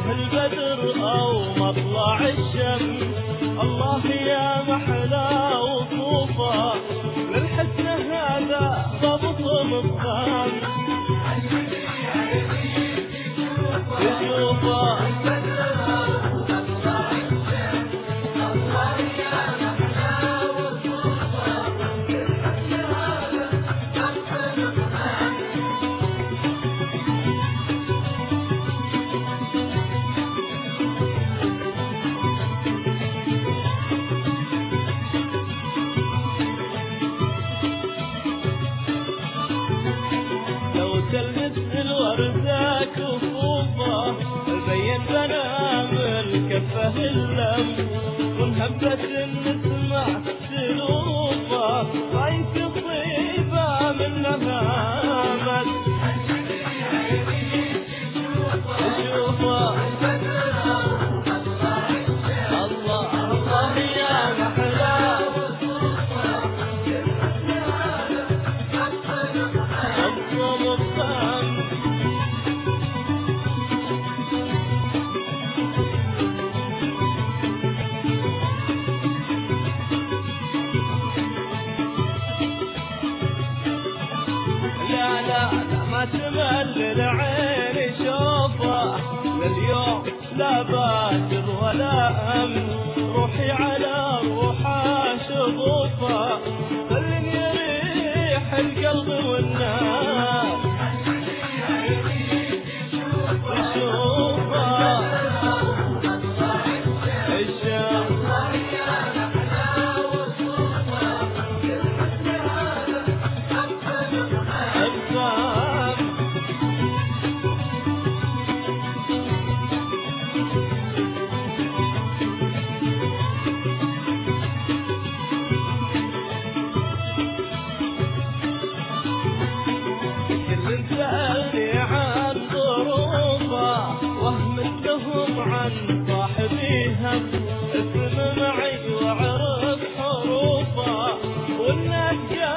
البدر أو مطلع الشمس. الله يا محلى وصوفه للحسن هذا ضبط مفخم يشوفه. الوردة كفوفه بين بنا من كفه اللم ونهبة نسمع سلوفه رايك طيبة من نهامك شوفه. الله الله يا محلى ما تمل العين شوفه لليوم لا باكر ولا أمن. روحي على روحه شغوفه خلني يريح القلب والناس يشوفه. الشام سألني عن ظروفه وهم لهم عن صاحبيها اسم معي وعرف حروفه والناس